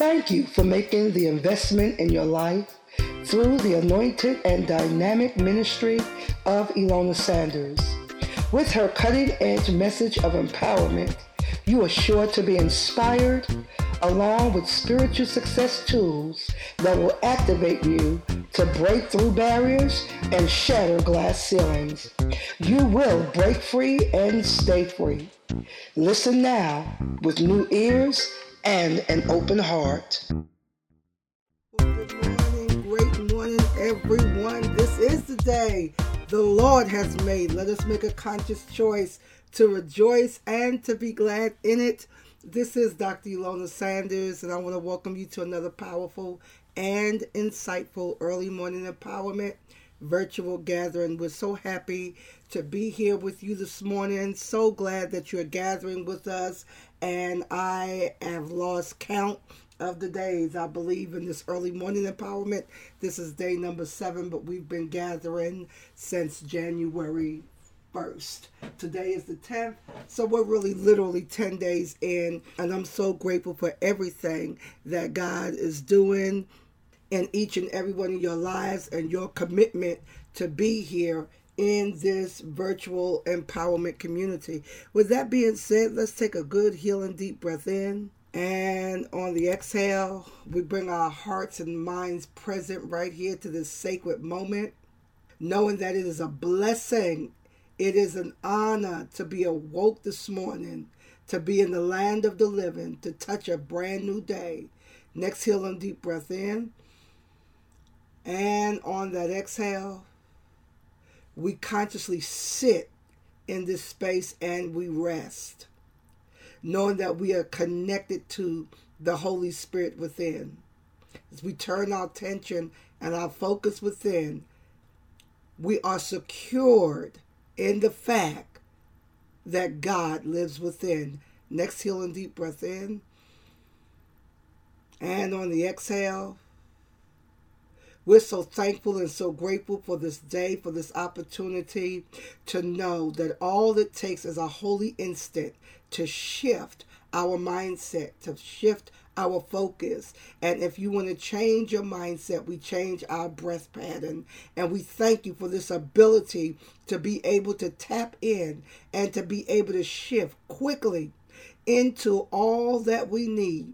Thank you for making the investment in your life through the anointed and dynamic ministry of Ilona Sanders. With her cutting-edge message of empowerment, you are sure to be inspired, along with spiritual success tools that will activate you to break through barriers and shatter glass ceilings. You will break free and stay free. Listen now with new ears and an open heart. Well, good morning, great morning, everyone. This is the day the Lord has made. Let us make a conscious choice to rejoice and to be glad in it. This is Dr. Ilona Sanders, and I want to welcome you to another powerful and insightful early morning empowerment virtual gathering. We're so happy to be here with you this morning. So glad that you're gathering with us, and I have lost count of the days. I believe in this early morning empowerment. This is day number 7, but we've been gathering since January 1st. Today is the 10th, so we're really literally 10 days in, and I'm so grateful for everything that God is doing in each and every one of your lives and your commitment to be here in this virtual empowerment community. With that being said, let's take a good healing deep breath in. And on the exhale, we bring our hearts and minds present right here to this sacred moment, knowing that it is a blessing. It is an honor to be awoke this morning, to be in the land of the living, to touch a brand new day. Next healing deep breath in. And on that exhale, we consciously sit in this space and we rest, knowing that we are connected to the Holy Spirit within. As we turn our attention and our focus within, we are secured in the fact that God lives within. Next healing deep breath in. And on the exhale, we're so thankful and so grateful for this day, for this opportunity to know that all it takes is a holy instant to shift our mindset, to shift our focus. And if you want to change your mindset, we change our breath pattern. And we thank you for this ability to be able to tap in and to be able to shift quickly into all that we need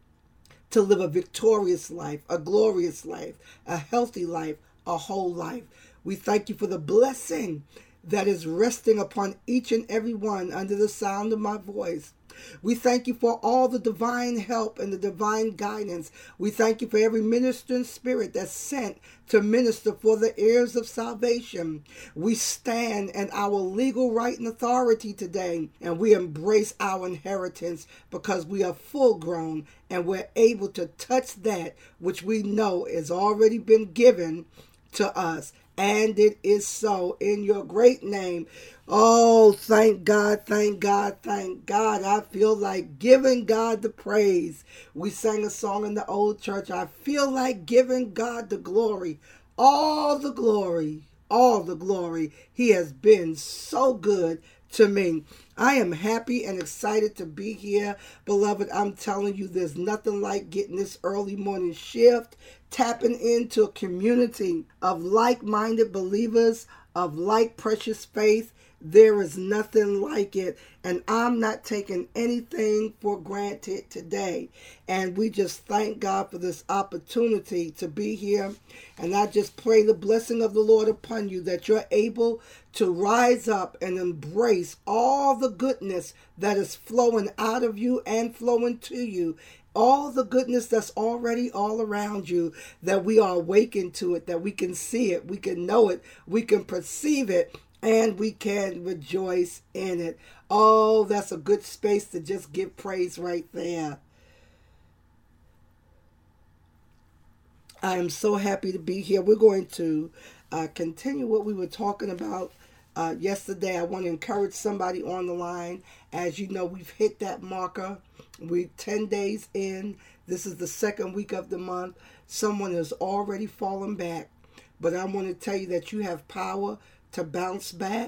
to live a victorious life, a glorious life, a healthy life, a whole life. We thank you for the blessing that is resting upon each and every one under the sound of my voice. We thank you for all the divine help and the divine guidance. We thank you for every ministering spirit that's sent to minister for the heirs of salvation. We stand in our legal right and authority today, and we embrace our inheritance because we are full grown and we're able to touch that which we know has already been given to us. And it is so in your great name. Oh, thank God, thank God, thank God. I feel like giving God the praise. We sang a song in the old church. I feel like giving God the glory. All the glory, all the glory. He has been so good to me. I am happy and excited to be here. Beloved, I'm telling you, there's nothing like getting this early morning shift, tapping into a community of like-minded believers, of like precious faith. There is nothing like it, and I'm not taking anything for granted today. And we just thank God for this opportunity to be here. And I just pray the blessing of the Lord upon you, that you're able to rise up and embrace all the goodness that is flowing out of you and flowing to you. All the goodness that's already all around you, that we are awakened to it, that we can see it, we can know it, we can perceive it, and we can rejoice in it. Oh, that's a good space to just give praise right there. I am so happy to be here. We're going to continue what we were talking about yesterday. I want to encourage somebody on the line. As you know, we've hit that marker. We're 10 days in. This is the second week of the month. Someone has already fallen back. But I want to tell you that you have power to bounce back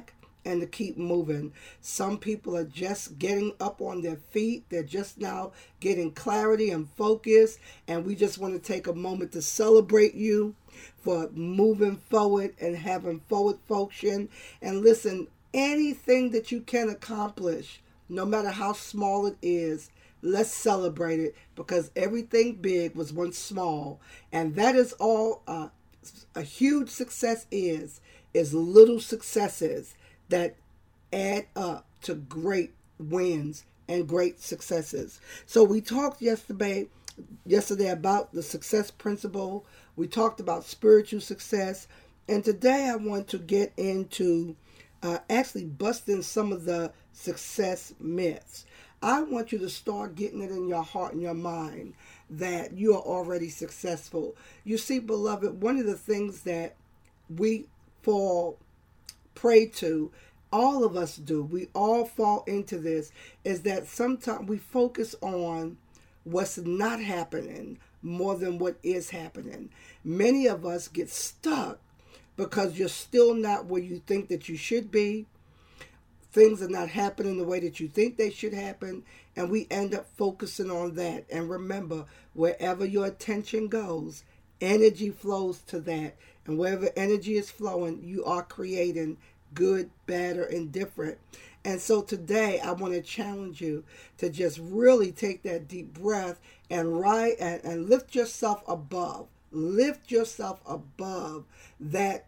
and to keep moving. Some people are just getting up on their feet. They're just now getting clarity and focus. And we just want to take a moment to celebrate you for moving forward and having forward function. And listen, anything that you can accomplish, no matter how small it is, let's celebrate it, because everything big was once small. And that is all a huge success is little successes that add up to great wins and great successes. So we talked yesterday about the success principle. We talked about spiritual success. And today I want to get into actually busting some of the success myths. I want you to start getting it in your heart and your mind that you are already successful. You see, beloved, one of the things that we fall prey to, all of us do, we all fall into this, is that sometimes we focus on what's not happening more than what is happening. Many of us get stuck because you're still not where you think that you should be. Things are not happening the way that you think they should happen, and we end up focusing on that. And remember, wherever your attention goes, energy flows to that. And wherever energy is flowing, you are creating good, bad, or indifferent. And so today, I want to challenge you to just really take that deep breath and lift yourself above. Lift yourself above that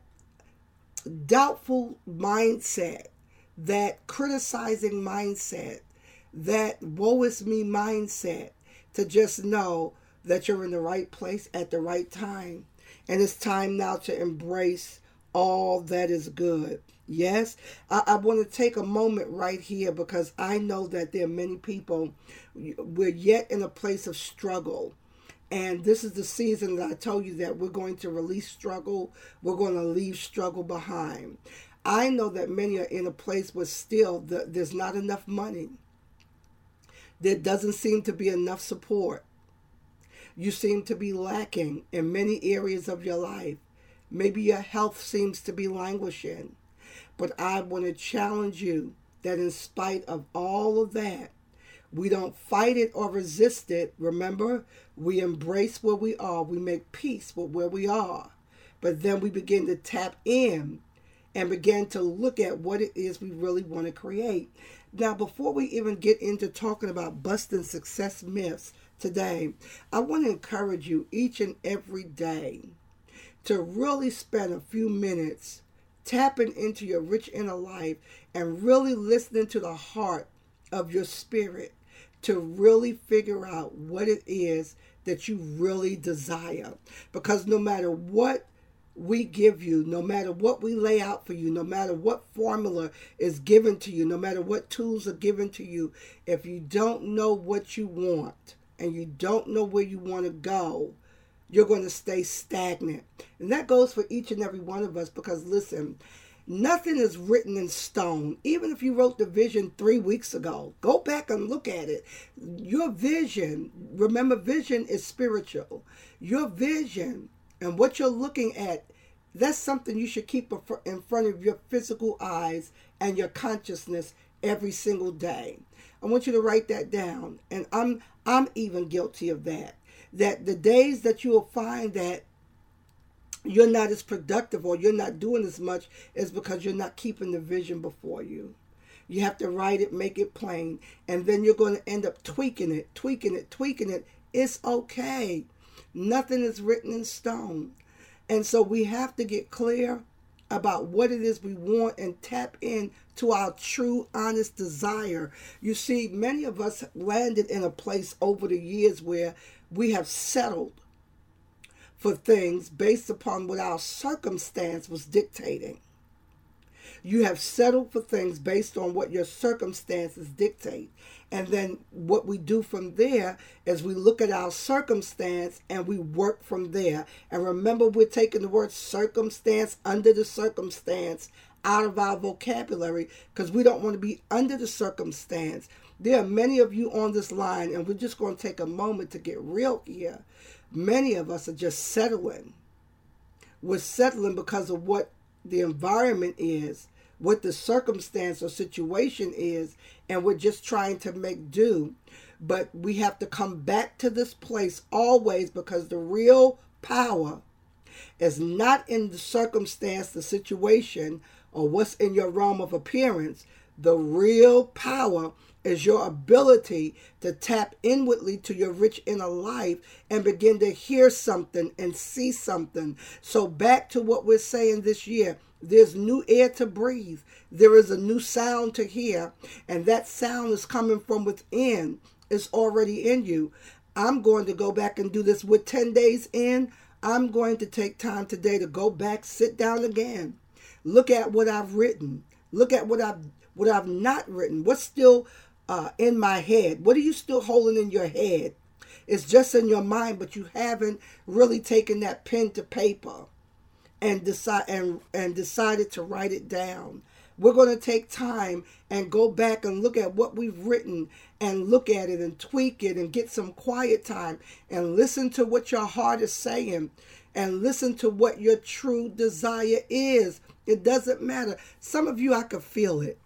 doubtful mindset, that criticizing mindset, that woe is me mindset, to just know that you're in the right place at the right time. And it's time now to embrace all that is good. Yes, I want to take a moment right here, because I know that there are many people, we're yet in a place of struggle. And this is the season that I told you that we're going to release struggle. We're going to leave struggle behind. I know that many are in a place where still there's not enough money. There doesn't seem to be enough support. You seem to be lacking in many areas of your life. Maybe your health seems to be languishing. But I want to challenge you that in spite of all of that, we don't fight it or resist it. Remember, we embrace where we are. We make peace with where we are. But then we begin to tap in and begin to look at what it is we really want to create. Now, before we even get into talking about busting success myths today, I want to encourage you each and every day to really spend a few minutes tapping into your rich inner life and really listening to the heart of your spirit to really figure out what it is that you really desire. Because no matter what we give you, no matter what we lay out for you, no matter what formula is given to you, no matter what tools are given to you, if you don't know what you want and you don't know where you want to go, you're going to stay stagnant. And that goes for each and every one of us, because listen, nothing is written in stone. Even if you wrote the vision 3 weeks ago, go back and look at it. Your vision, remember, vision is spiritual. Your vision and what you're looking at, that's something you should keep in front of your physical eyes and your consciousness every single day. I want you to write that down. And I'm even guilty of that. That the days that you will find that you're not as productive or you're not doing as much is because you're not keeping the vision before you. You have to write it, make it plain, and then you're going to end up tweaking it. It's okay. Nothing is written in stone. And so we have to get clear about what it is we want and tap in to our true, honest desire. You see, many of us landed in a place over the years where we have settled for things based upon what our circumstance was dictating. You have settled for things based on what your circumstances dictate. And then what we do from there is we look at our circumstance and we work from there. And remember, we're taking the word circumstance, under the circumstance, out of our vocabulary, because we don't want to be under the circumstance. There are many of you on this line, and we're just going to take a moment to get real here. Many of us are just settling. We're settling because of what the environment is. what the circumstance or situation is, and we're just trying to make do. But we have to come back to this place always, because the real power is not in the circumstance, the situation, or what's in your realm of appearance. The real power is your ability to tap inwardly to your rich inner life and begin to hear something and see something. So back to what we're saying this year, there's new air to breathe. There is a new sound to hear, and that sound is coming from within. It's already in you. I'm going to go back and do this with 10 days in. I'm going to take time today to go back, sit down again, look at what I've written, look at what I've not written, what's still in my head. What are you still holding in your head? It's just in your mind, but you haven't really taken that pen to paper and decided to write it down. We're going to take time and go back and look at what we've written and look at it and tweak it and get some quiet time and listen to what your heart is saying and listen to what your true desire is. It doesn't matter. Some of you, I could feel it.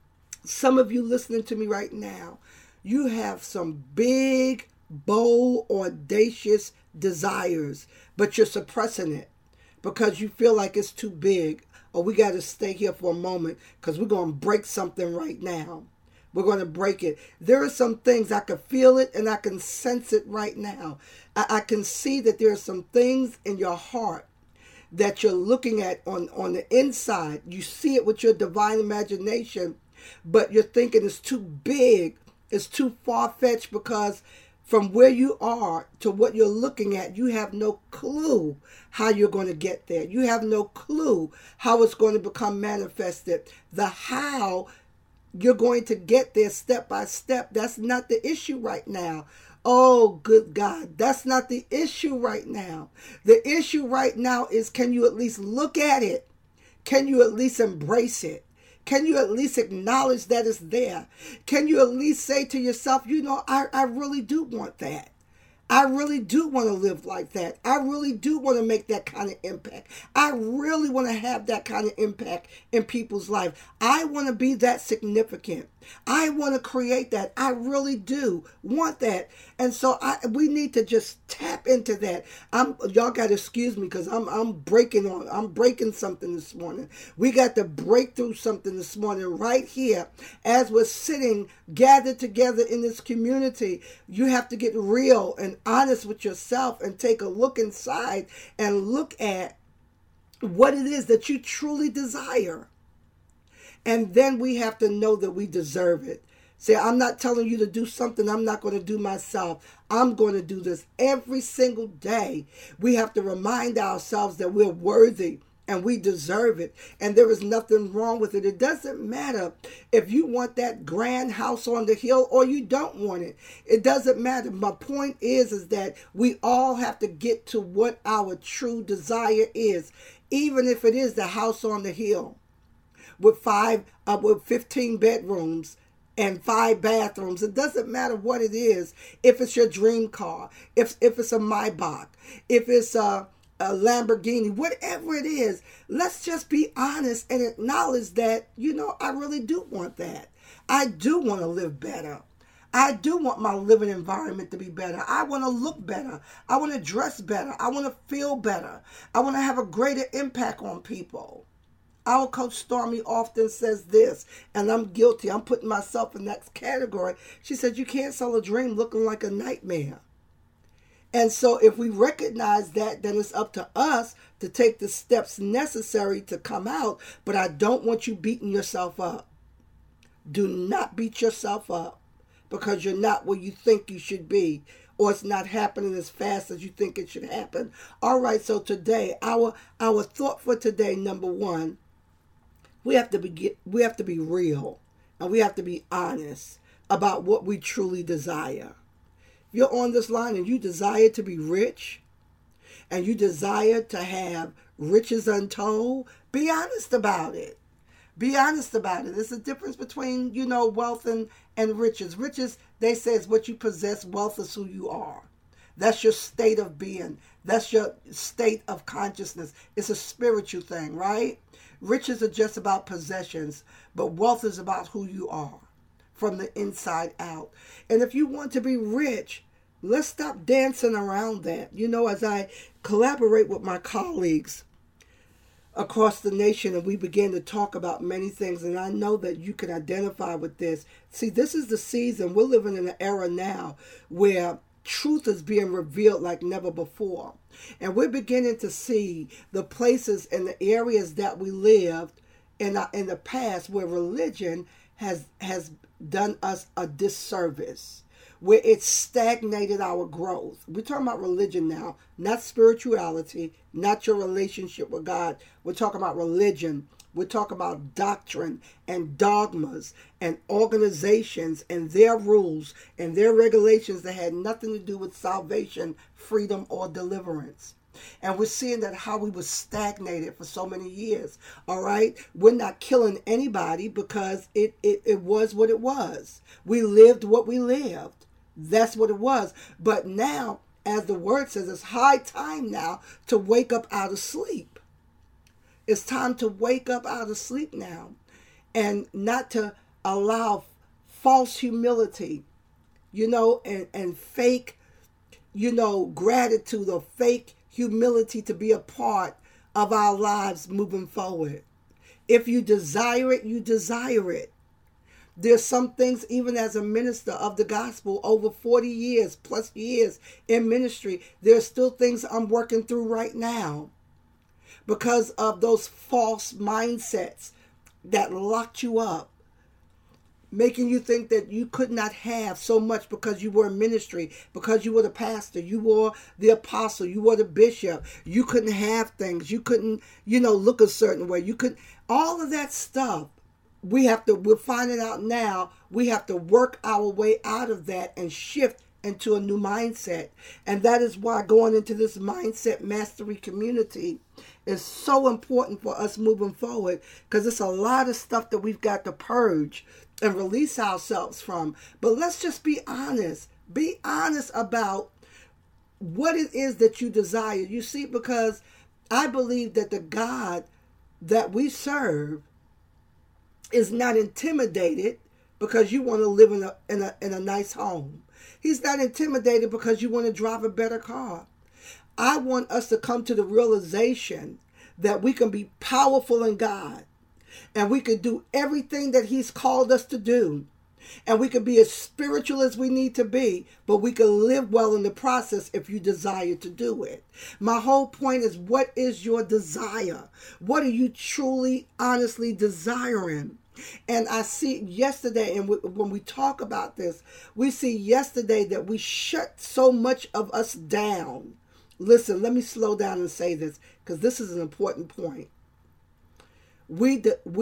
Some of you listening to me right now, you have some big, bold, audacious desires, but you're suppressing it because you feel like it's too big. Or we got to stay here for a moment because we're going to break something right now. We're going to break it. There are some things, I can feel it and I can sense it right now. I can see that there are some things in your heart that you're looking at on the inside. You see it with your divine imagination, but you're thinking it's too big. It's too far-fetched, because from where you are to what you're looking at, you have no clue how you're going to get there. You have no clue how it's going to become manifested. The how you're going to get there step by step, that's not the issue right now. Oh, good God, that's not the issue right now. The issue right now is, can you at least look at it? Can you at least embrace it? Can you at least acknowledge that it's there? Can you at least say to yourself, I really do want that. I really do want to live like that. I really do want to make that kind of impact. I really want to have that kind of impact in people's life. I want to be that significant. I want to create that. I really do want that. And so we need to just tap into that. Y'all got to excuse me because I'm breaking something this morning. We got to break through something this morning right here as we're sitting gathered together in this community. You have to get real and honest with yourself and take a look inside and look at what it is that you truly desire. And then we have to know that we deserve it. See, I'm not telling you to do something I'm not going to do myself. I'm going to do this every single day. We have to remind ourselves that we're worthy and we deserve it. And there is nothing wrong with it. It doesn't matter if you want that grand house on the hill or you don't want it. It doesn't matter. My point is that we all have to get to what our true desire is, even if it is the house on the hill with 15 bedrooms and 5 bathrooms. It doesn't matter what it is. If it's your dream car, if it's a Maybach, if it's a Lamborghini, whatever it is, let's just be honest and acknowledge that, I really do want that. I do want to live better. I do want my living environment to be better. I want to look better. I want to dress better. I want to feel better. I want to have a greater impact on people. Our coach Stormy often says this, and I'm guilty. I'm putting myself in that category. She said, you can't sell a dream looking like a nightmare. And so if we recognize that, then it's up to us to take the steps necessary to come out. But I don't want you beating yourself up. Do not beat yourself up because you're not where you think you should be, or it's not happening as fast as you think it should happen. All right, so today, our thought for today, number one, we have to be real and we have to be honest about what we truly desire. If you're on this line and you desire to be rich and you desire to have riches untold, be honest about it. Be honest about it. There's a difference between, wealth and riches. Riches, they say, is what you possess. Wealth is who you are. That's your state of being. That's your state of consciousness. It's a spiritual thing, right? Riches are just about possessions, but wealth is about who you are from the inside out. And if you want to be rich, let's stop dancing around that. You know, as I collaborate with my colleagues across the nation and we begin to talk about many things, and I know that you can identify with this. See, this is the season. We're living in an era now where truth is being revealed like never before. And we're beginning to see the places and the areas that we lived in the past where religion has done us a disservice, where it stagnated our growth. We're talking about religion now, not spirituality, not your relationship with God. We're talking about religion. We're talking about doctrine and dogmas and organizations and their rules and their regulations that had nothing to do with salvation, freedom, or deliverance. And we're seeing that how we were stagnated for so many years. All right. We're not killing anybody because it was what it was. We lived what we lived. That's what it was. But now, as the word says, it's high time now to wake up out of sleep. It's time to wake up out of sleep now and not to allow false humility, and fake, gratitude or fake humility to be a part of our lives moving forward. If you desire it, you desire it. There's some things, even as a minister of the gospel, over 40 years plus years in ministry, there's still things I'm working through right now because of those false mindsets that locked you up, making you think that you could not have so much because you were in ministry, because you were the pastor, you were the apostle, you were the bishop. You couldn't have things. You couldn't, look a certain way. You could, all of that stuff. We're finding out now, we have to work our way out of that and shift into a new mindset. And that is why going into this mindset mastery community is so important for us moving forward, because it's a lot of stuff that we've got to purge and release ourselves from. But let's just be honest. Be honest about what it is that you desire. You see, because I believe that the God that we serve is not intimidated because you want to live in a nice home. He's not intimidated because you want to drive a better car. I want us to come to the realization that we can be powerful in God and we can do everything that He's called us to do. And we can be as spiritual as we need to be, but we can live well in the process if you desire to do it. My whole point is, what is your desire? What are you truly, honestly desiring? And I see yesterday, and when we talk about this, we see yesterday that we shut so much of us down. Listen, let me slow down and say this, because this is an important point. We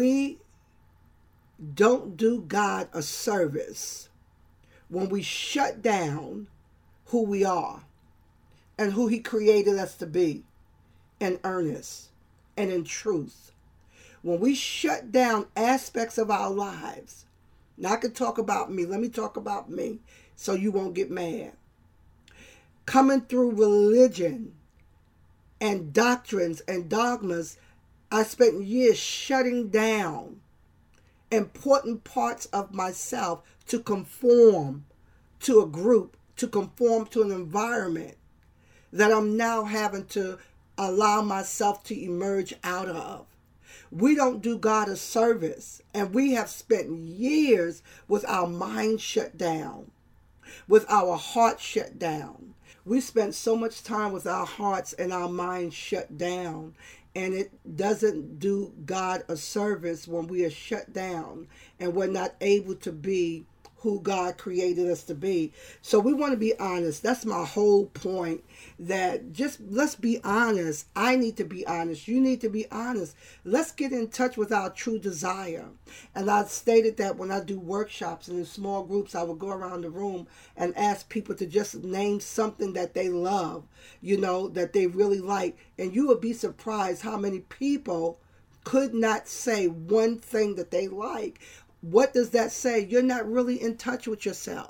don't do God a service when we shut down who we are and who He created us to be in earnest and in truth. When we shut down aspects of our lives, now I can talk about me. Let me talk about me so you won't get mad. Coming through religion and doctrines and dogmas, I spent years shutting down important parts of myself to conform to a group, to conform to an environment that I'm now having to allow myself to emerge out of. We don't do God a service, and we have spent years with our mind shut down, with our heart shut down. We spent so much time with our hearts and our minds shut down, and it doesn't do God a service when we are shut down and we're not able to be who God created us to be. So we want to be honest. That's my whole point, that just let's be honest. I need to be honest. You need to be honest. Let's get in touch with our true desire. And I stated that when I do workshops and in small groups, I would go around the room and ask people to just name something that they love, that they really like. And you would be surprised how many people could not say one thing that they like. What does that say? You're not really in touch with yourself.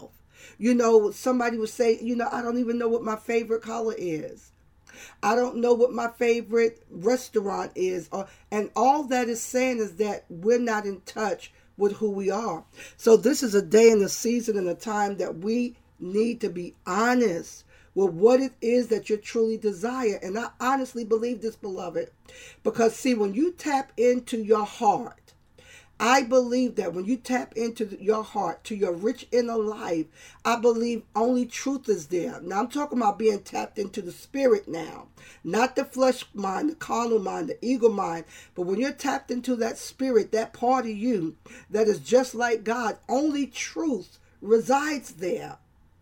Somebody would say, I don't even know what my favorite color is. I don't know what my favorite restaurant is. And all that is saying is that we're not in touch with who we are. So this is a day and a season and a time that we need to be honest with what it is that you truly desire. And I honestly believe this, beloved, because see, when you tap into your heart, I believe that when you tap into your heart, to your rich inner life, I believe only truth is there. Now, I'm talking about being tapped into the spirit now, not the flesh mind, the carnal mind, the ego mind. But when you're tapped into that spirit, that part of you that is just like God, only truth resides there.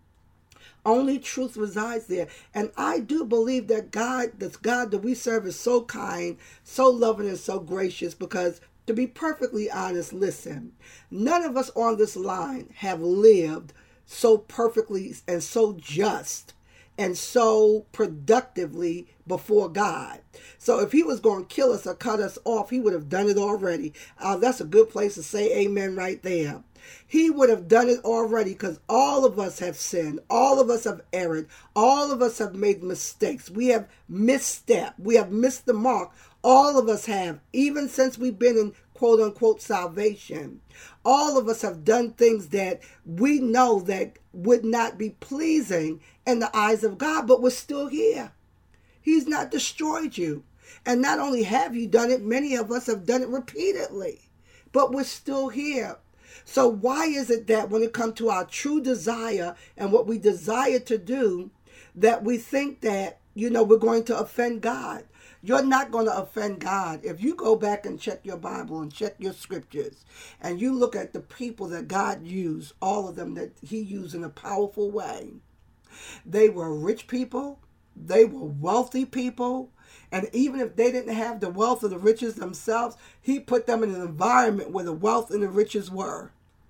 Only truth resides there. And I do believe that this God that we serve is so kind, so loving, and so gracious, because to be perfectly honest, listen, none of us on this line have lived so perfectly and so just and so productively before God. So if he was going to kill us or cut us off, he would have done it already. That's a good place to say amen right there. He would have done it already, because all of us have sinned. All of us have erred. All of us have made mistakes. We have misstepped. We have missed the mark. All of us have, even since we've been in quote unquote salvation. All of us have done things that we know that would not be pleasing in the eyes of God, but we're still here. He's not destroyed you. And not only have you done it, many of us have done it repeatedly, but we're still here. So why is it that when it comes to our true desire and what we desire to do, that we think that, we're going to offend God? You're not going to offend God. If you go back and check your Bible and check your scriptures, and you look at the people that God used, all of them that he used in a powerful way, they were rich people, they were wealthy people, and even if they didn't have the wealth or the riches themselves, he put them in an environment where the wealth and the riches were.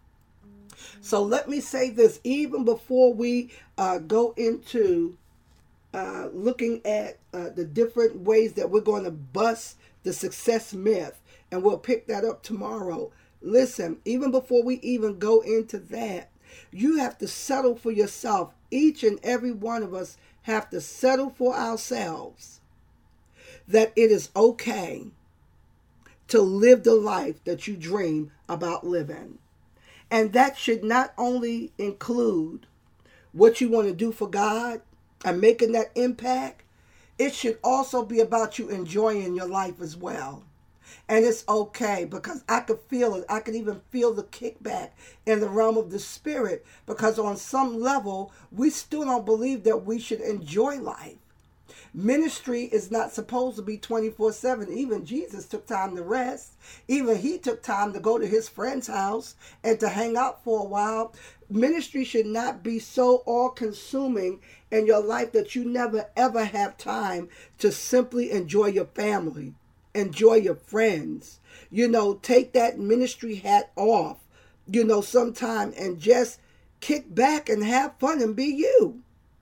So let me say this, even before we go into looking at the different ways that we're going to bust the success myth, and we'll pick that up tomorrow. Listen, even before we even go into that, you have to settle for yourself. Each and every one of us have to settle for ourselves that it is okay to live the life that you dream about living. And that should not only include what you want to do for God and making that impact, it should also be about you enjoying your life as well. And it's okay, because I could feel it. I could even feel the kickback in the realm of the spirit, because on some level, we still don't believe that we should enjoy life. Ministry is not supposed to be 24/7. Even Jesus took time to rest. Even he took time to go to his friend's house and to hang out for a while. Ministry should not be so all-consuming in your life that you never ever have time to simply enjoy your family, enjoy your friends. Take that ministry hat off, sometime, and just kick back and have fun and be you.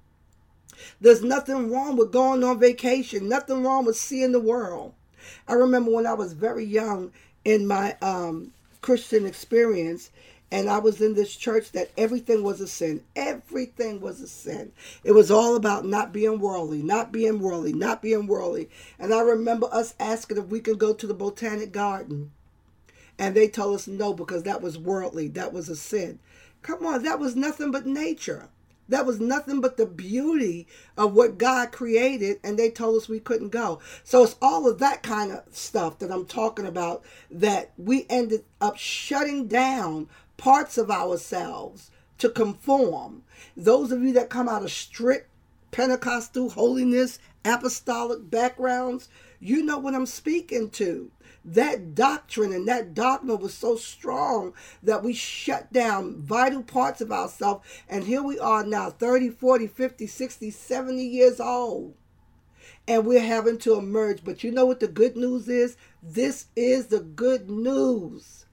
There's nothing wrong with going on vacation, nothing wrong with seeing the world. I remember when I was very young in my Christian experience, and I was in this church that everything was a sin. Everything was a sin. It was all about not being worldly, not being worldly, not being worldly. And I remember us asking if we could go to the Botanic Garden. And they told us no, because that was worldly. That was a sin. Come on, that was nothing but nature. That was nothing but the beauty of what God created, and they told us we couldn't go. So it's all of that kind of stuff that I'm talking about, that we ended up shutting down parts of ourselves to conform. Those of you that come out of strict Pentecostal holiness, apostolic backgrounds, you know what I'm speaking to. That doctrine and that dogma was so strong that we shut down vital parts of ourselves. And here we are now, 30, 40, 50, 60, 70 years old. And we're having to emerge. But you know what the good news is? This is the good news.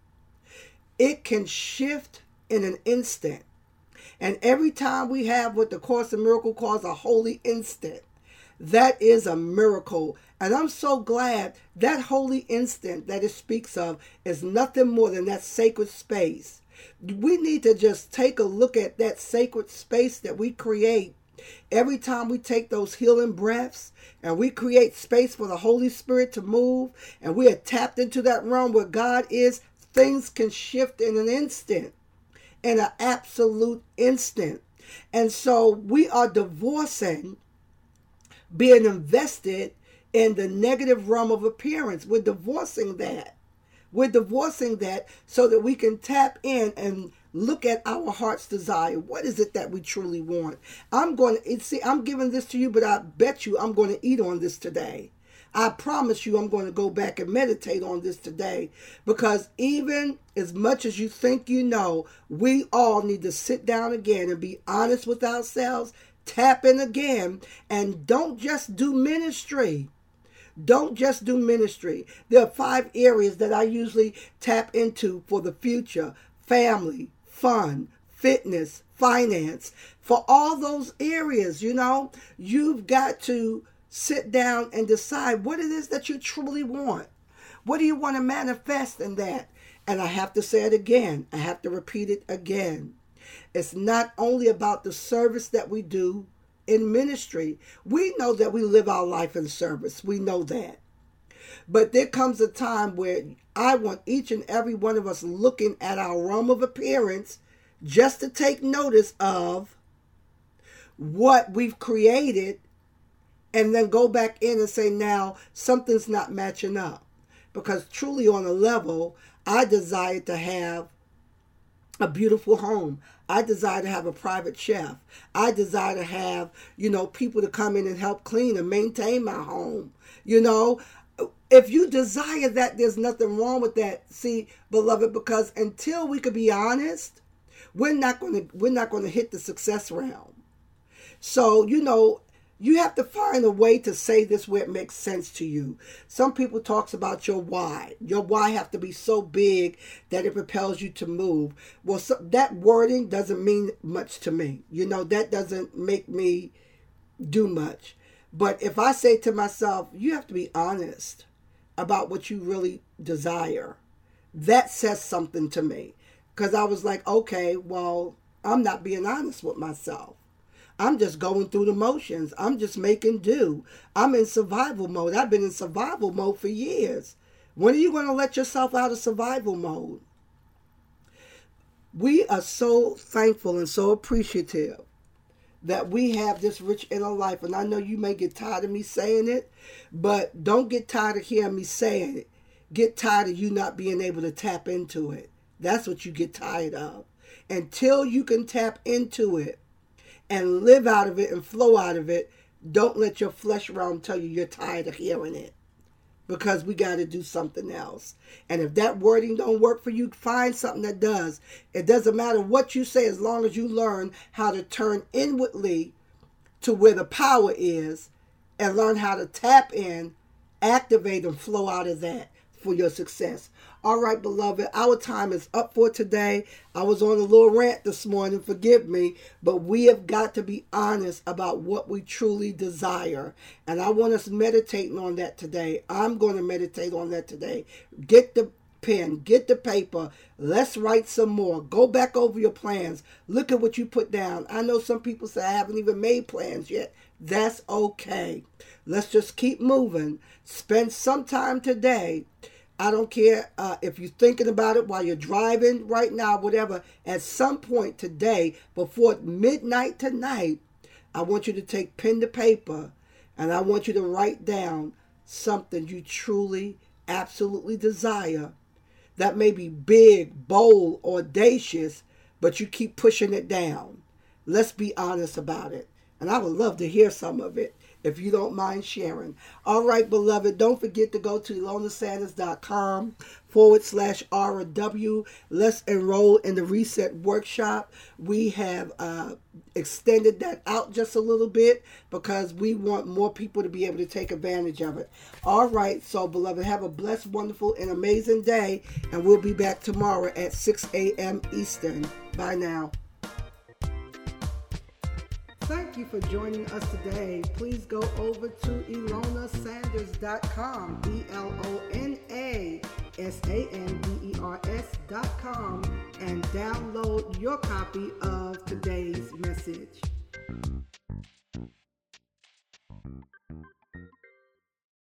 It can shift in an instant. And every time we have what the Course in Miracles calls a holy instant, that is a miracle. And I'm so glad that holy instant that it speaks of is nothing more than that sacred space We need to just take a look at that sacred space that we create every time we take those healing breaths, and we create space for the Holy Spirit to move, and we are tapped into that realm where God is. Things can shift in an instant, in an absolute instant. And so we are divorcing being invested in the negative realm of appearance. We're divorcing that. We're divorcing that so that we can tap in and look at our heart's desire. What is it that we truly want? I'm giving this to you, but I bet you I'm going to eat on this today. I promise you I'm going to go back and meditate on this today, because even as much as you think you know, we all need to sit down again and be honest with ourselves, tap in again, and don't just do ministry. Don't just do ministry. There are 5 areas that I usually tap into for the future: family, fun, fitness, finance. For all those areas, you've got to sit down and decide what it is that you truly want. What do you want to manifest in that? And I have to say it again. I have to repeat it again. It's not only about the service that we do in ministry. We know that we live our life in service. We know that. But there comes a time where I want each and every one of us looking at our realm of appearance just to take notice of what we've created, and then go back in and say, now something's not matching up. Because truly on a level, I desire to have a beautiful home. I desire to have a private chef. I desire to have, people to come in and help clean and maintain my home. If you desire that, there's nothing wrong with that. See, beloved, because until we could be honest, we're not going to hit the success realm. So, you have to find a way to say this where it makes sense to you. Some people talks about your why. Your why have to be so big that it propels you to move. Well, that wording doesn't mean much to me. That doesn't make me do much. But if I say to myself, you have to be honest about what you really desire, that says something to me. Because I was like, okay, well, I'm not being honest with myself. I'm just going through the motions. I'm just making do. I'm in survival mode. I've been in survival mode for years. When are you going to let yourself out of survival mode? We are so thankful and so appreciative that we have this rich inner life. And I know you may get tired of me saying it, but don't get tired of hearing me saying it. Get tired of you not being able to tap into it. That's what you get tired of. Until you can tap into it and live out of it and flow out of it, don't let your flesh realm tell you're tired of hearing it, because we got to do something else. And if that wording don't work for you, find something that does. It doesn't matter what you say, as long as you learn how to turn inwardly to where the power is and learn how to tap in, activate, and flow out of that for your success. All right, beloved, our time is up for today. I was on a little rant this morning, forgive me, but we have got to be honest about what we truly desire. And I want us meditating on that today. I'm going to meditate on that today. Get the pen, get the paper. Let's write some more. Go back over your plans. Look at what you put down. I know some people say I haven't even made plans yet. That's okay. Let's just keep moving. Spend some time today. I don't care if you're thinking about it while you're driving right now, whatever. At some point today, before midnight tonight, I want you to take pen to paper, and I want you to write down something you truly, absolutely desire. That may be big, bold, audacious, but you keep pushing it down. Let's be honest about it. And I would love to hear some of it, if you don't mind sharing. All right, beloved, don't forget to go to ilonasanders.com/RW. Let's enroll in the Reset Workshop. We have extended that out just a little bit because we want more people to be able to take advantage of it. All right, so beloved, have a blessed, wonderful, and amazing day, and we'll be back tomorrow at 6 a.m. Eastern. Bye now. Thank you for joining us today. Please go over to ilonasanders.com, SANDERS.com, and download your copy of today's message.